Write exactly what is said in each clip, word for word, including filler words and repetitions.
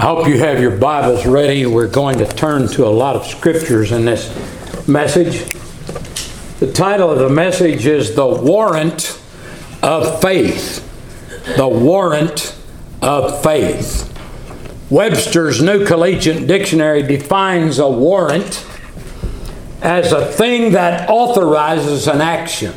hope you have your Bibles ready. We're going to turn to a lot of scriptures in this message. The title of the message is The Warrant of Faith. The Warrant of Faith. Webster's New Collegiate Dictionary defines a warrant as a thing that authorizes an action.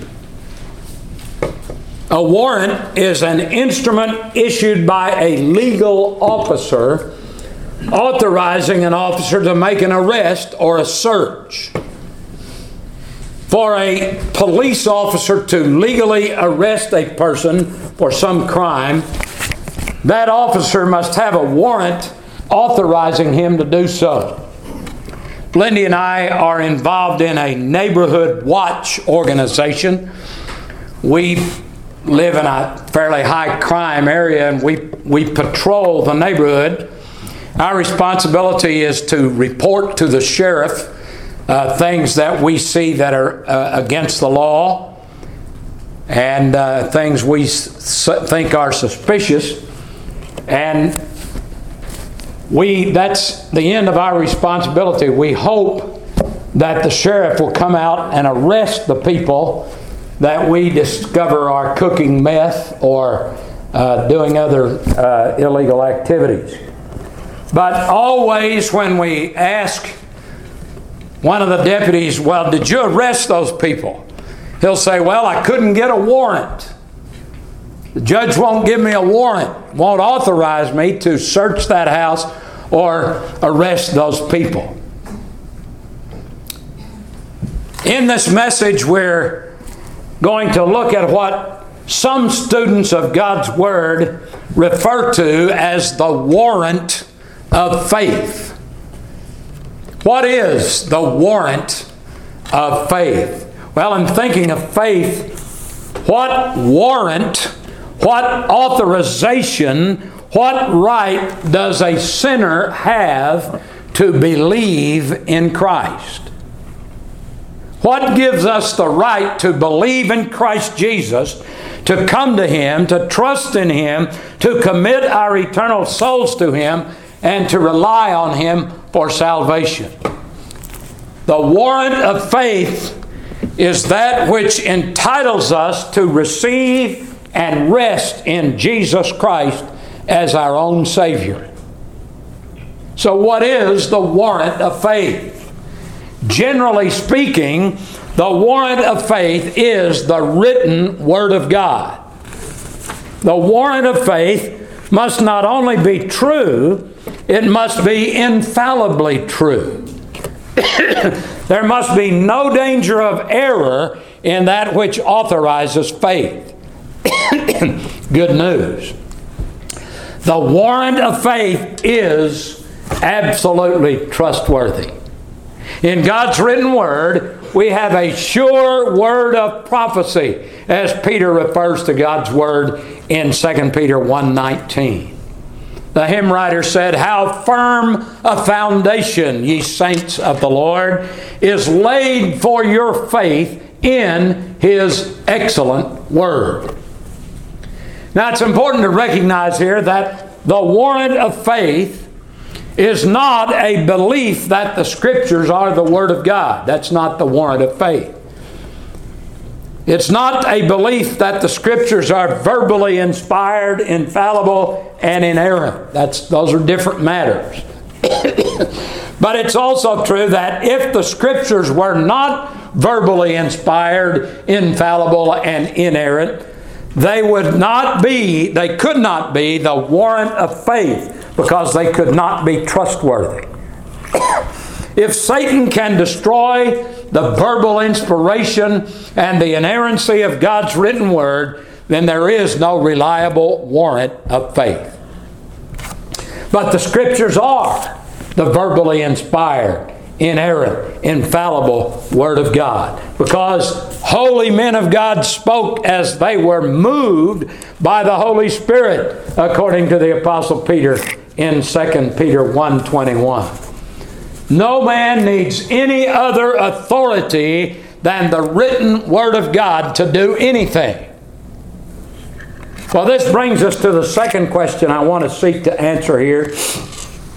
A warrant is an instrument issued by a legal officer authorizing an officer to make an arrest or a search. For a police officer to legally arrest a person for some crime, that officer must have a warrant authorizing him to do so. Lindy and I are involved in a neighborhood watch organization. We live in a fairly high crime area, and we, we patrol the neighborhood. Our responsibility is to report to the sheriff uh, things that we see that are uh, against the law and uh, things we s- think are suspicious. And we that's the end of our responsibility. We hope that the sheriff will come out and arrest the people that we discover are cooking meth or uh, doing other uh, illegal activities. But always when we ask one of the deputies, well, did you arrest those people? He'll say, well, I couldn't get a warrant. The judge won't give me a warrant, won't authorize me to search that house or arrest those people. In this message, we're going to look at what some students of God's Word refer to as the warrant of faith. What is the warrant of faith? Well, in thinking of faith, what warrant, what authorization, what right does a sinner have to believe in Christ? What gives us the right to believe in Christ Jesus, to come to Him, to trust in Him, to commit our eternal souls to Him, and to rely on Him for salvation? The warrant of faith is that which entitles us to receive and rest in Jesus Christ as our own Savior. So what is the warrant of faith? Generally speaking, the warrant of faith is the written Word of God. The warrant of faith must not only be true, it must be infallibly true. There must be no danger of error in that which authorizes faith. Good news. The warrant of faith is absolutely trustworthy. In God's written Word, we have a sure word of prophecy, as Peter refers to God's Word in Second Peter one nineteen. The hymn writer said, "How firm a foundation, ye saints of the Lord, is laid for your faith in His excellent Word." Now it's important to recognize here that the warrant of faith is not a belief that the Scriptures are the Word of God. That's not the warrant of faith. It's not a belief that the Scriptures are verbally inspired, infallible, and inerrant. That's, those are different matters. But it's also true that if the Scriptures were not verbally inspired, infallible, and inerrant, they would not be, they could not be the warrant of faith, because they could not be trustworthy. If Satan can destroy the verbal inspiration and the inerrancy of God's written Word, then there is no reliable warrant of faith. But the Scriptures are the verbally inspired, inerrant, infallible Word of God, because holy men of God spoke as they were moved by the Holy Spirit, according to the Apostle Peter in Second Peter one twenty-one. No man needs any other authority than the written Word of God to do anything. Well, this brings us to the second question I want to seek to answer here.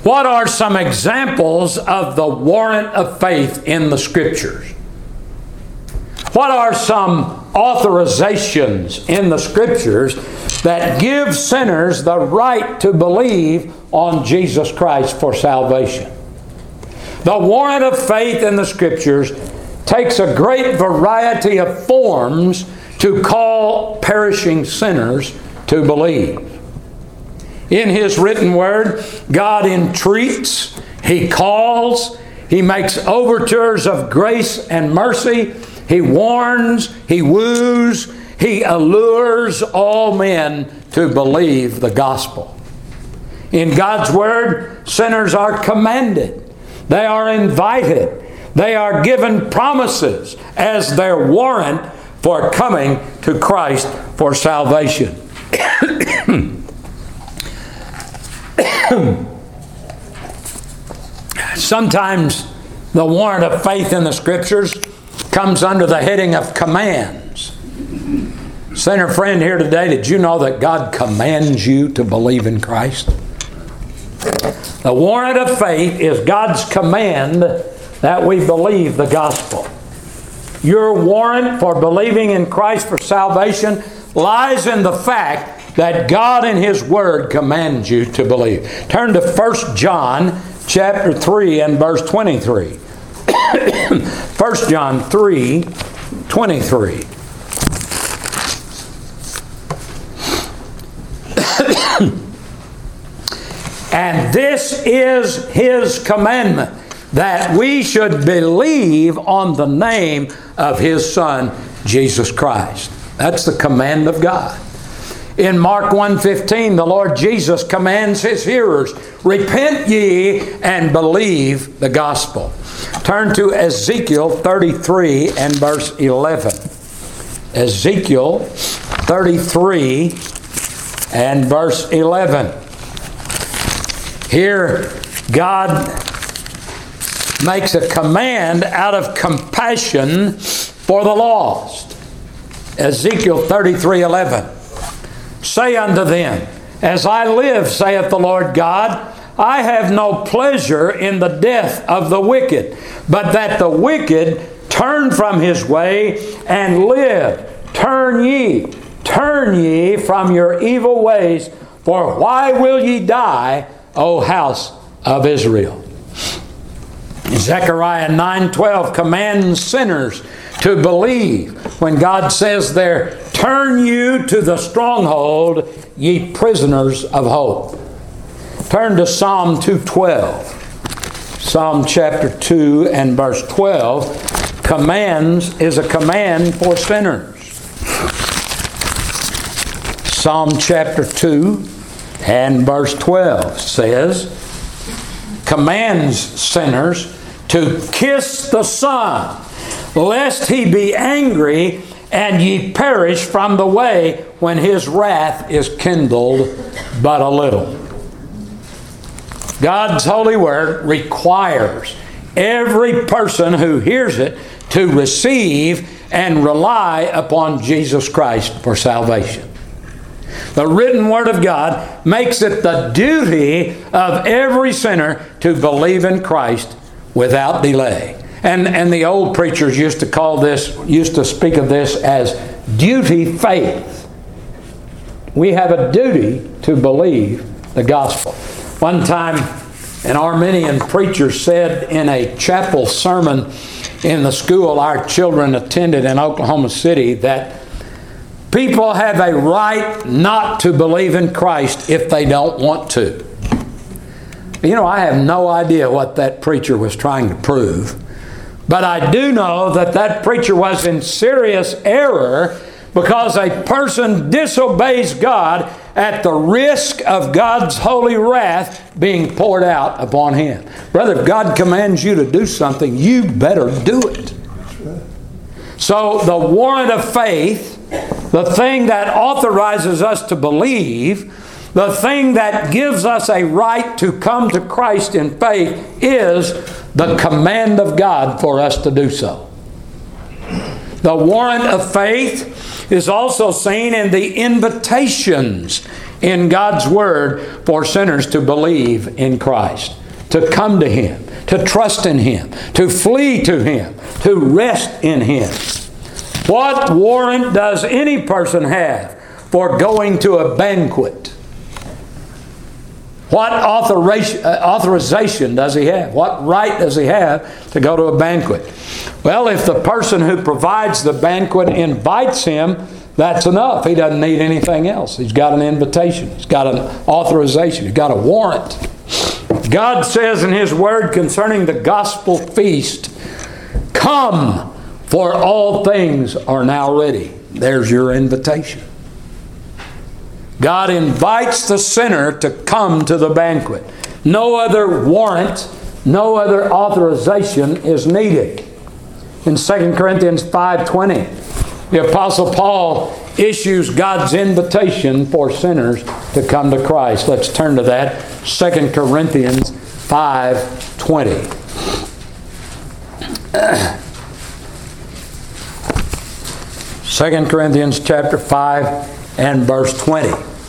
What are some examples of the warrant of faith in the Scriptures? What are some authorizations in the Scriptures that give sinners the right to believe on Jesus Christ for salvation? The warrant of faith in the Scriptures takes a great variety of forms to call perishing sinners to believe. In His written Word, God entreats, He calls, He makes overtures of grace and mercy, He warns, He woos, He allures all men to believe the gospel. In God's Word, sinners are commanded, they are invited, they are given promises as their warrant for coming to Christ for salvation. Sometimes the warrant of faith in the Scriptures comes under the heading of commands. Sinner friend here today, did you know that God commands you to believe in Christ? The warrant of faith is God's command that we believe the gospel. Your warrant for believing in Christ for salvation lies in the fact that God in His Word commands you to believe. Turn to First John chapter three and verse twenty-three. First John three, twenty-three. And this is His commandment, that we should believe on the name of His Son, Jesus Christ. That's the command of God. In Mark one fifteen, the Lord Jesus commands His hearers, repent ye and believe the gospel. Turn to Ezekiel thirty-three and verse eleven. Ezekiel thirty-three and verse eleven. Here, God makes a command out of compassion for the lost. Ezekiel thirty-three eleven. Say unto them, as I live, saith the Lord God, I have no pleasure in the death of the wicked, but that the wicked turn from his way and live. Turn ye, turn ye from your evil ways, for why will ye die, O house of Israel? Zechariah nine twelve commands sinners to believe when God says there, turn you to the stronghold, ye prisoners of hope. Turn to Psalm two twelve. Psalm chapter two and verse twelve commands is a command for sinners. Psalm chapter two and verse twelve says, commands sinners to kiss the Son, lest He be angry and ye perish from the way when His wrath is kindled but a little. God's holy word requires every person who hears it to receive and rely upon Jesus Christ for salvation. The written Word of God makes it the duty of every sinner to believe in Christ without delay. And, and the old preachers used to call this, used to speak of this as duty faith. We have a duty to believe the gospel. One time, an Arminian preacher said in a chapel sermon in the school our children attended in Oklahoma City that people have a right not to believe in Christ if they don't want to. You know, I have no idea what that preacher was trying to prove, but I do know that that preacher was in serious error because a person disobeys God at the risk of God's holy wrath being poured out upon him. Brother, if God commands you to do something, you better do it. So the warrant of faith, the thing that authorizes us to believe, the thing that gives us a right to come to Christ in faith, is the command of God for us to do so. The warrant of faith is also seen in the invitations in God's Word for sinners to believe in Christ, to come to Him, to trust in Him, to flee to Him, to rest in Him. What warrant does any person have for going to a banquet? What authorization does he have? What right does he have to go to a banquet? Well, if the person who provides the banquet invites him, that's enough. He doesn't need anything else. He's got an invitation. He's got an authorization. He's got a warrant. God says in His Word concerning the gospel feast, "Come, for all things are now ready." There's your invitation. God invites the sinner to come to the banquet. No other warrant, no other authorization is needed. In Second Corinthians five twenty, the Apostle Paul issues God's invitation for sinners to come to Christ. Let's turn to that. Second Corinthians five twenty. Second Corinthians chapter five and verse twenty.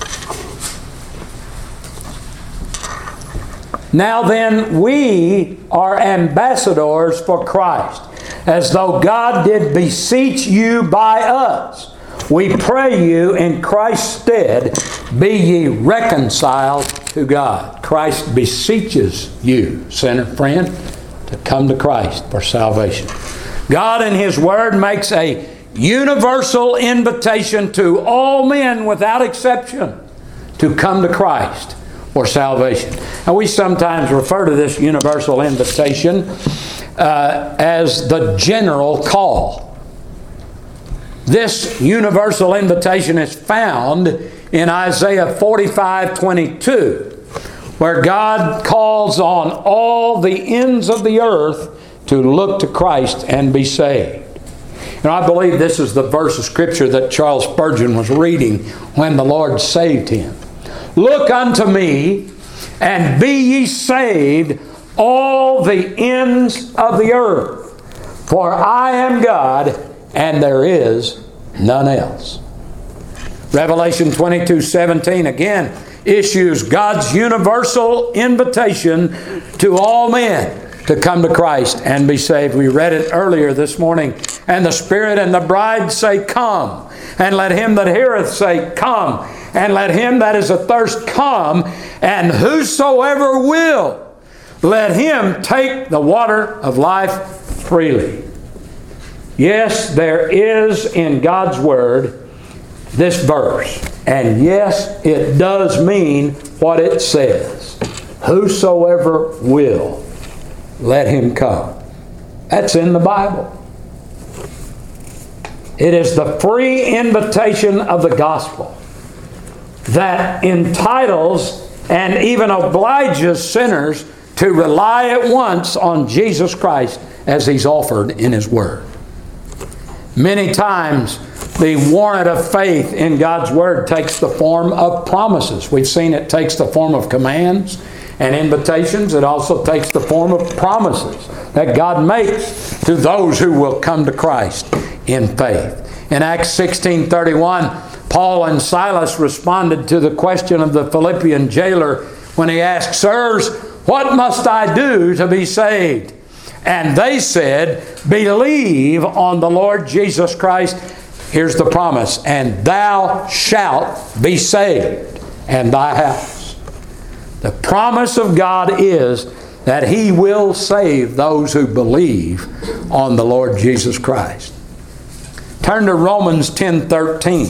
"Now then, we are ambassadors for Christ, as though God did beseech you by us. We pray you in Christ's stead, be ye reconciled to God." Christ beseeches you, sinner friend, to come to Christ for salvation. God in His Word makes a universal invitation to all men without exception to come to Christ for salvation. And we sometimes refer to this universal invitation uh, as the general call. This universal invitation is found in Isaiah forty-five twenty-two, where God calls on all the ends of the earth to look to Christ and be saved. And I believe this is the verse of Scripture that Charles Spurgeon was reading when the Lord saved him. "Look unto me, and be ye saved, all the ends of the earth. For I am God, and there is none else." Revelation twenty-two seventeen again issues God's universal invitation to all men to come to Christ and be saved. We read it earlier this morning. "And the Spirit and the bride say, Come. And let him that heareth say, Come. And let him that is athirst come. And whosoever will, let him take the water of life freely." Yes, there is in God's Word this verse. And yes, it does mean what it says. Whosoever will, let him come. That's in the Bible. It is the free invitation of the gospel that entitles and even obliges sinners to rely at once on Jesus Christ as He's offered in His Word. Many times the warrant of faith in God's Word takes the form of promises. We've seen it takes the form of commands and invitations. It also takes the form of promises that God makes to those who will come to Christ in faith. In Acts sixteen thirty-one, Paul and Silas responded to the question of the Philippian jailer when he asked, "Sirs, what must I do to be saved?" And they said, "Believe on the Lord Jesus Christ." Here's the promise, "And thou shalt be saved, and thy house." The promise of God is that He will save those who believe on the Lord Jesus Christ. Turn to Romans ten thirteen.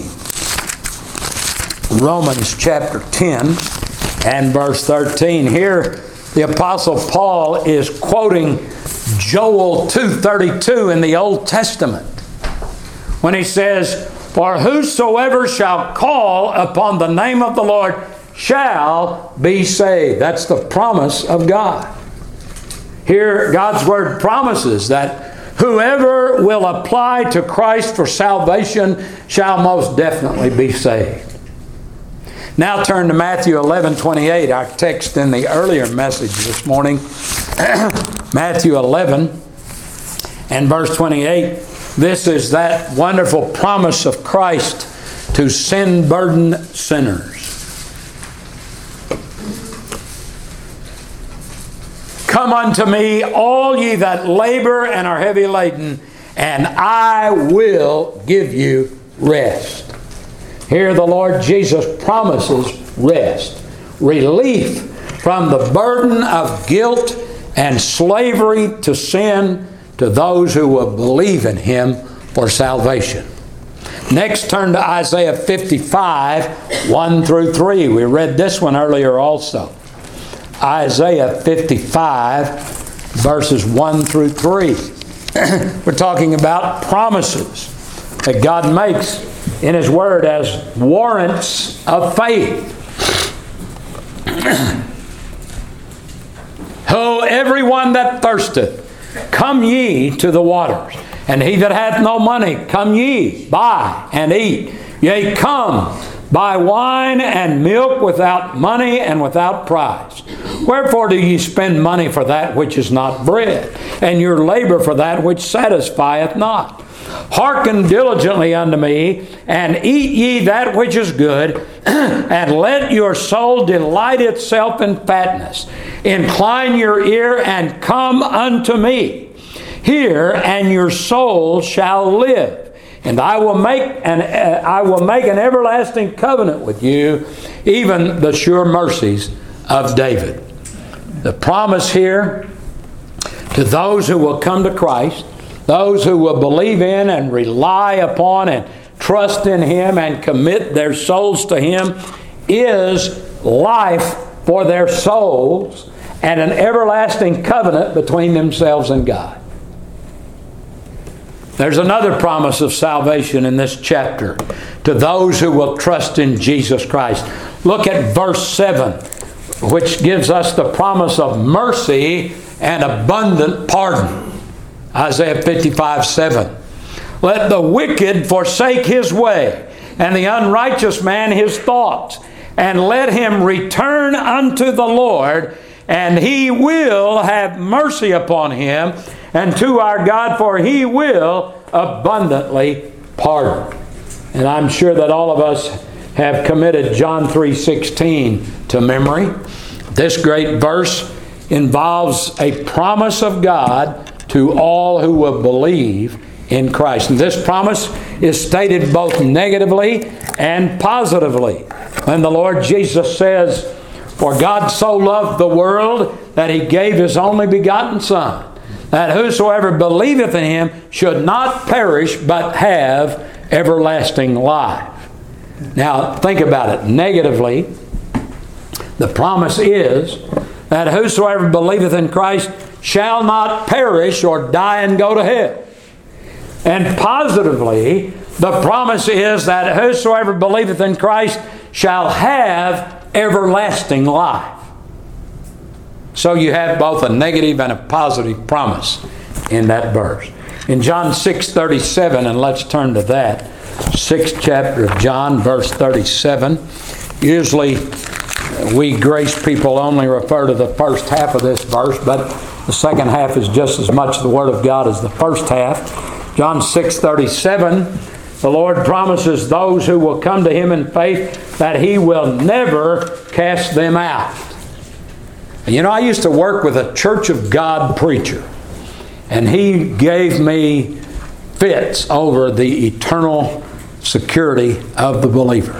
Romans chapter ten and verse thirteen. Here the Apostle Paul is quoting Joel two thirty-two in the Old Testament when he says, "For whosoever shall call upon the name of the Lord shall be saved." That's the promise of God. Here God's Word promises that whoever will apply to Christ for salvation shall most definitely be saved. Now turn to Matthew eleven twenty-eight, our text in the earlier message this morning. Matthew eleven and verse twenty-eight. This is that wonderful promise of Christ to sin-burdened sinners. Come unto me, all ye that labor and are heavy laden, and I will give you rest. Here the Lord Jesus promises rest, relief from the burden of guilt and slavery to sin to those who will believe in Him for salvation. Next, turn to Isaiah fifty-five, one through three. We read this one earlier also. Isaiah fifty-five, verses one through three. We're talking about promises that God makes in His Word as warrants of faith. Ho, everyone that thirsteth, come ye to the waters. And he that hath no money, come ye, buy and eat. Yea, come, buy wine and milk without money and without price. Wherefore do ye spend money for that which is not bread, and your labor for that which satisfieth not? Hearken diligently unto me, and eat ye that which is good, and let your soul delight itself in fatness. Incline your ear and come unto me. Hear, and your soul shall live. And I will make an uh, I will make an everlasting covenant with you, even the sure mercies of David. The promise here to those who will come to Christ, those who will believe in and rely upon and trust in Him and commit their souls to Him, is life for their souls and an everlasting covenant between themselves and God. There's another promise of salvation in this chapter to those who will trust in Jesus Christ. Look at verse seven, which gives us the promise of mercy and abundant pardon. Isaiah fifty-five, seven. Let the wicked forsake his way, and the unrighteous man his thoughts, and let him return unto the Lord, and He will have mercy upon him, and to our God, for He will abundantly pardon. And I'm sure that all of us have committed John three sixteen to memory. This great verse involves a promise of God to all who will believe in Christ. And this promise is stated both negatively and positively. When the Lord Jesus says, "For God so loved the world that He gave His only begotten Son, that whosoever believeth in Him should not perish, but have everlasting life." Now, think about it. Negatively, the promise is that whosoever believeth in Christ shall not perish or die and go to hell. And positively, the promise is that whosoever believeth in Christ shall have everlasting life. So you have both a negative and a positive promise in that verse. In John six thirty-seven, and let's turn to that, sixth chapter of John, verse thirty-seven. Usually we grace people only refer to the first half of this verse, but the second half is just as much the Word of God as the first half. John six thirty-seven, the Lord promises those who will come to Him in faith that He will never cast them out. You know, I used to work with a Church of God preacher, and he gave me fits over the eternal security of the believer.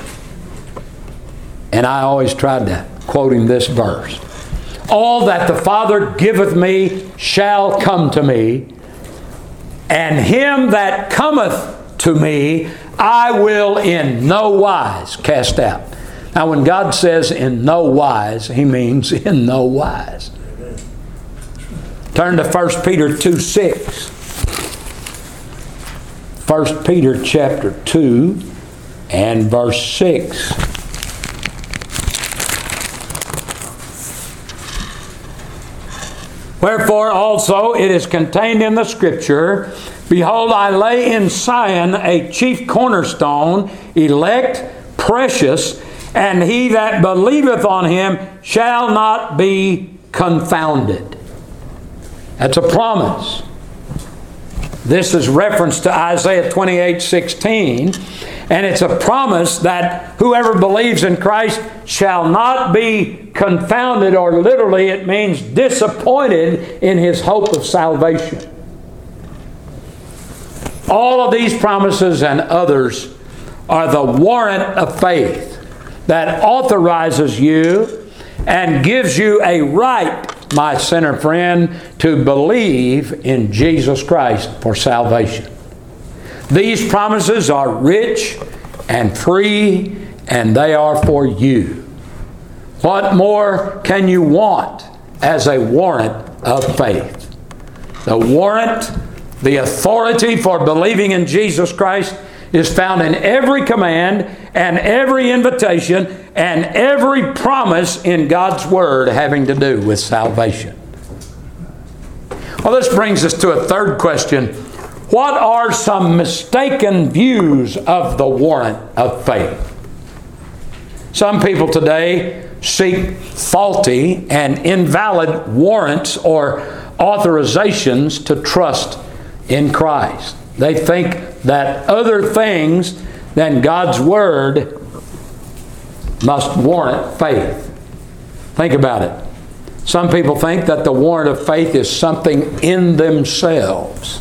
And I always tried to quote him this verse. All that the Father giveth me shall come to me, and him that cometh to me I will in no wise cast out. Now when God says in no wise, He means in no wise. Turn to First Peter two six. First Peter chapter two and verse six. Wherefore also it is contained in the Scripture, Behold, I lay in Sion a chief cornerstone, elect, precious, and he that believeth on Him shall not be confounded. That's a promise. This is reference to Isaiah twenty-eight sixteen. And it's a promise that whoever believes in Christ shall not be confounded, or literally it means disappointed in his hope of salvation. All of these promises and others are the warrant of faith that authorizes you and gives you a right, my sinner friend, to believe in Jesus Christ for salvation. These promises are rich and free, and they are for you. What more can you want as a warrant of faith? The warrant, the authority for believing in Jesus Christ, is found in every command and every invitation and every promise in God's Word having to do with salvation. Well, this brings us to a third question. What are some mistaken views of the warrant of faith? Some people today seek faulty and invalid warrants or authorizations to trust in Christ. They think that other things than God's Word must warrant faith. Think about it. Some people think that the warrant of faith is something in themselves.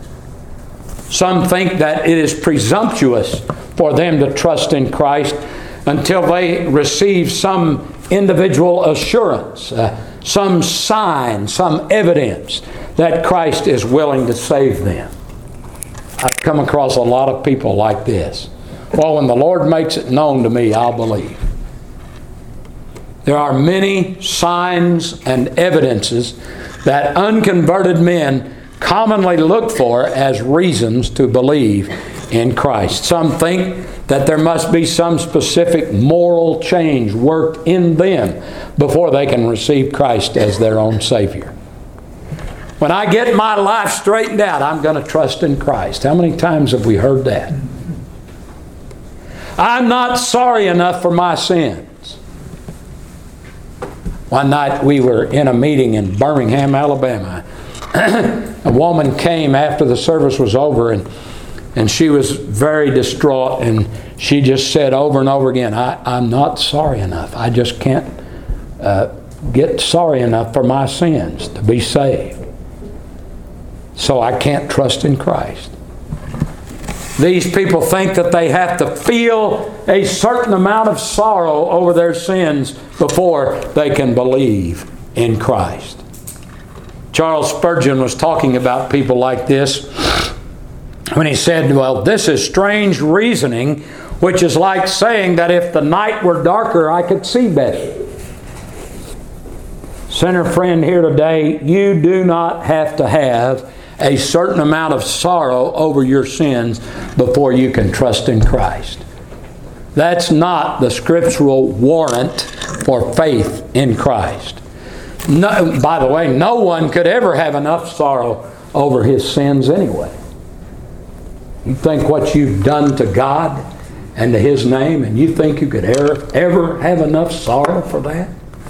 Some think that it is presumptuous for them to trust in Christ until they receive some individual assurance, uh, some sign, some evidence that Christ is willing to save them. I've come across a lot of people like this. Well, when the Lord makes it known to me, I'll believe. There are many signs and evidences that unconverted men commonly look for as reasons to believe in Christ. Some think that there must be some specific moral change worked in them before they can receive Christ as their own Savior. When I get my life straightened out, I'm going to trust in Christ. How many times have we heard that? I'm not sorry enough for my sins. One night we were in a meeting in Birmingham, Alabama. A woman came after the service was over, and, and she was very distraught, and she just said over and over again, I, I'm not sorry enough. I just can't uh, get sorry enough for my sins to be saved. So I can't trust in Christ. These people think that they have to feel a certain amount of sorrow over their sins before they can believe in Christ. Charles Spurgeon was talking about people like this when he said, well, this is strange reasoning, which is like saying that if the night were darker, I could see better. Sinner friend here today, you do not have to have a certain amount of sorrow over your sins before you can trust in Christ. That's not the scriptural warrant for faith in Christ. No, by the way, no one could ever have enough sorrow over his sins anyway. You think what you've done to God and to His name, and you think you could ever, ever have enough sorrow for that?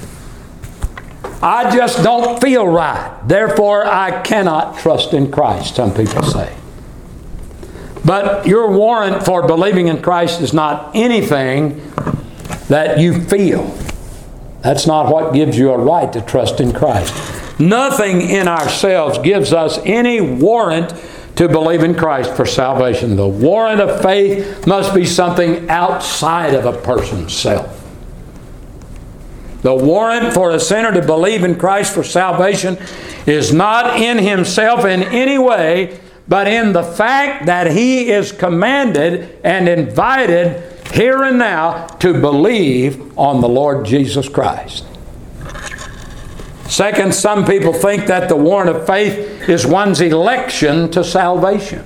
I just don't feel right. Therefore, I cannot trust in Christ, some people say. But your warrant for believing in Christ is not anything that you feel. That's not what gives you a right to trust in Christ. Nothing in ourselves gives us any warrant to believe in Christ for salvation. The warrant of faith must be something outside of a person's self. The warrant for a sinner to believe in Christ for salvation is not in himself in any way, but in the fact that he is commanded and invited here and now to believe on the Lord Jesus Christ. Second, some people think that the warrant of faith is one's election to salvation.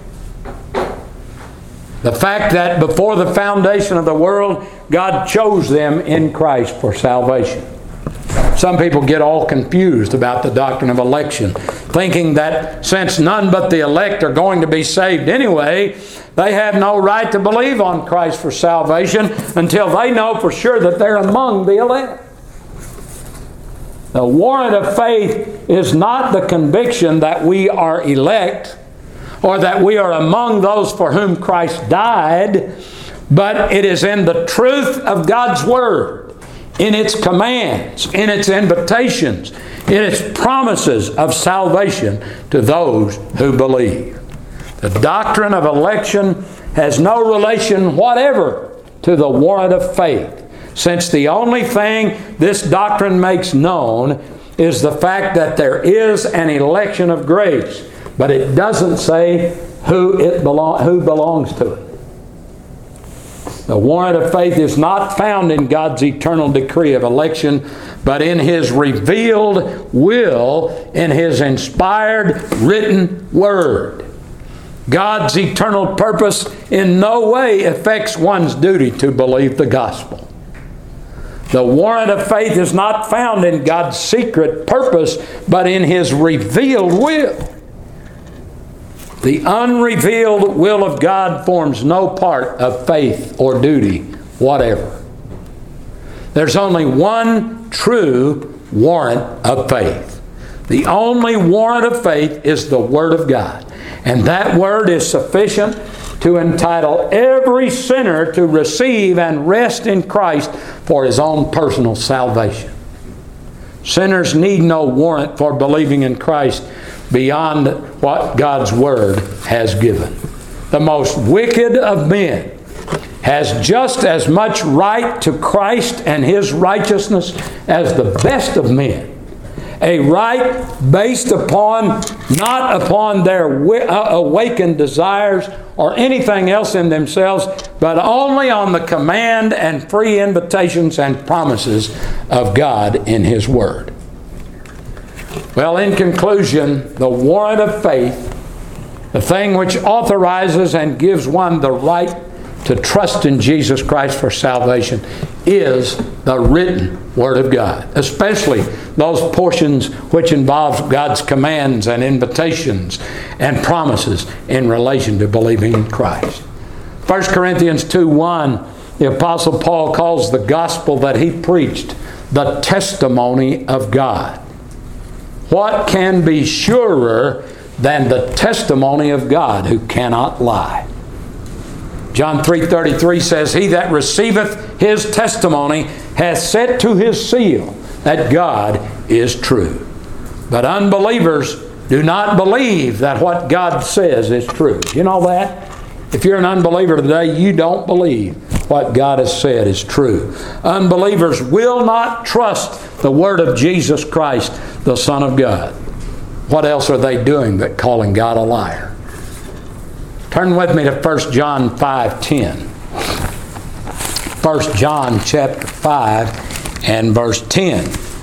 The fact that before the foundation of the world, God chose them in Christ for salvation. Some people get all confused about the doctrine of election, thinking that since none but the elect are going to be saved anyway, they have no right to believe on Christ for salvation until they know for sure that they're among the elect. The warrant of faith is not the conviction that we are elect or that we are among those for whom Christ died, but it is in the truth of God's Word, in its commands, in its invitations, in its promises of salvation to those who believe. The doctrine of election has no relation whatever to the warrant of faith, since the only thing this doctrine makes known is the fact that there is an election of grace, but it doesn't say who it belong, who belongs to it. The warrant of faith is not found in God's eternal decree of election, but in His revealed will, in His inspired written Word. God's eternal purpose in no way affects one's duty to believe the gospel. The warrant of faith is not found in God's secret purpose, but in His revealed will. The unrevealed will of God forms no part of faith or duty whatever. There's only one true warrant of faith. The only warrant of faith is the Word of God. And that Word is sufficient to entitle every sinner to receive and rest in Christ for his own personal salvation. Sinners need no warrant for believing in Christ beyond what God's Word has given. The most wicked of men has just as much right to Christ and His righteousness as the best of men. A right based upon, not upon their awakened desires or anything else in themselves, but only on the command and free invitations and promises of God in His Word. Well, in conclusion, the warrant of faith, the thing which authorizes and gives one the right to trust in Jesus Christ for salvation, is the written Word of God, especially those portions which involve God's commands and invitations and promises in relation to believing in Christ. First Corinthians two one, the Apostle Paul calls the gospel that he preached the testimony of God. What can be surer than the testimony of God, who cannot lie? John three thirty-three says, "He that receiveth His testimony hath set to his seal that God is true." But unbelievers do not believe that what God says is true. You know that? If you're an unbeliever today, you don't believe what God has said is true. Unbelievers will not trust the Word of Jesus Christ, the Son of God. What else are they doing but calling God a liar? Turn with me to First John five ten. First John chapter five and verse ten.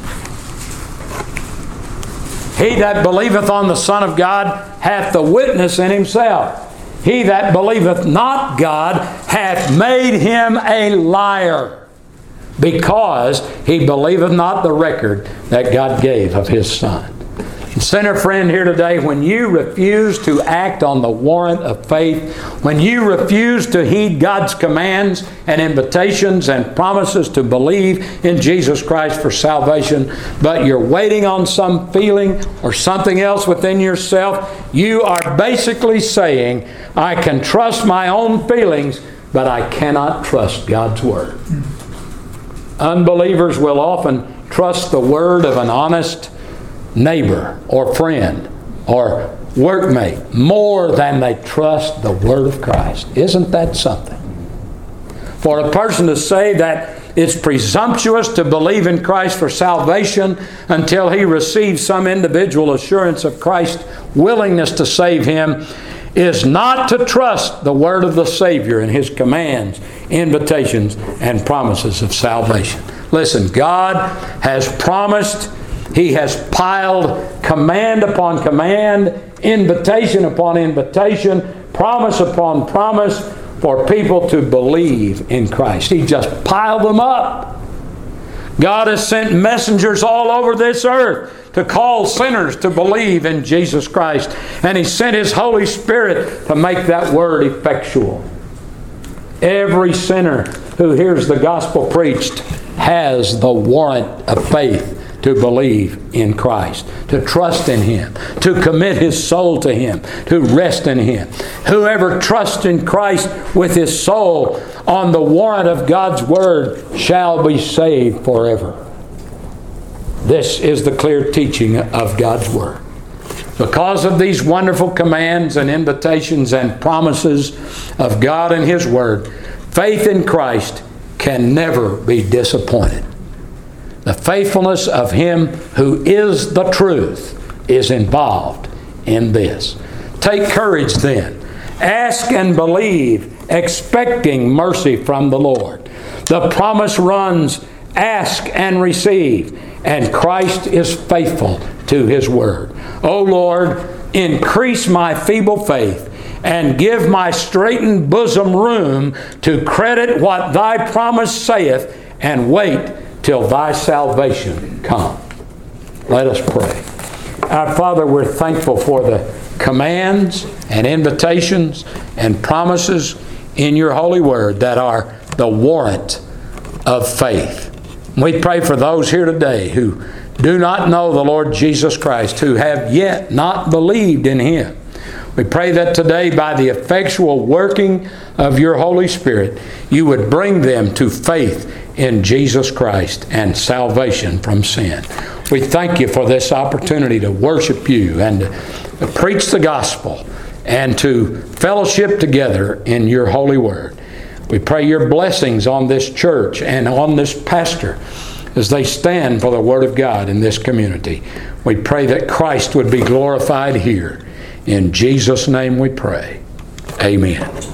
"He that believeth on the Son of God hath the witness in himself. He that believeth not God hath made him a liar, because he believeth not the record that God gave of His Son." Sinner friend here today, when you refuse to act on the warrant of faith, when you refuse to heed God's commands and invitations and promises to believe in Jesus Christ for salvation, but you're waiting on some feeling or something else within yourself, you are basically saying, I can trust my own feelings, but I cannot trust God's Word. Unbelievers will often trust the word of an honest neighbor or friend or workmate more than they trust the Word of Christ. Isn't that something? For a person to say that it's presumptuous to believe in Christ for salvation until he receives some individual assurance of Christ's willingness to save him is not to trust the Word of the Savior and His commands, invitations, and promises of salvation. Listen, God has promised. He has piled command upon command, invitation upon invitation, promise upon promise for people to believe in Christ. He just piled them up. God has sent messengers all over this earth to call sinners to believe in Jesus Christ. And He sent His Holy Spirit to make that word effectual. Every sinner who hears the gospel preached has the warrant of faith to believe in Christ, to trust in Him, to commit his soul to Him, to rest in Him. Whoever trusts in Christ with his soul on the warrant of God's Word shall be saved forever. This is the clear teaching of God's Word. Because of these wonderful commands and invitations and promises of God and His Word, faith in Christ can never be disappointed. The faithfulness of Him who is the truth is involved in this. Take courage then. Ask and believe, expecting mercy from the Lord. The promise runs, ask and receive, and Christ is faithful to His Word. O Lord, increase my feeble faith and give my straitened bosom room to credit what Thy promise saith, and wait till Thy salvation come. Let us pray. Our Father, we're thankful for the commands and invitations and promises in Your holy Word that are the warrant of faith. We pray for those here today who do not know the Lord Jesus Christ, who have yet not believed in Him. We pray that today, by the effectual working of Your Holy Spirit, You would bring them to faith in Jesus Christ and salvation from sin. We thank You for this opportunity to worship You and to preach the gospel and to fellowship together in Your holy Word. We pray Your blessings on this church and on this pastor as they stand for the Word of God in this community. We pray that Christ would be glorified here. In Jesus' name we pray. Amen.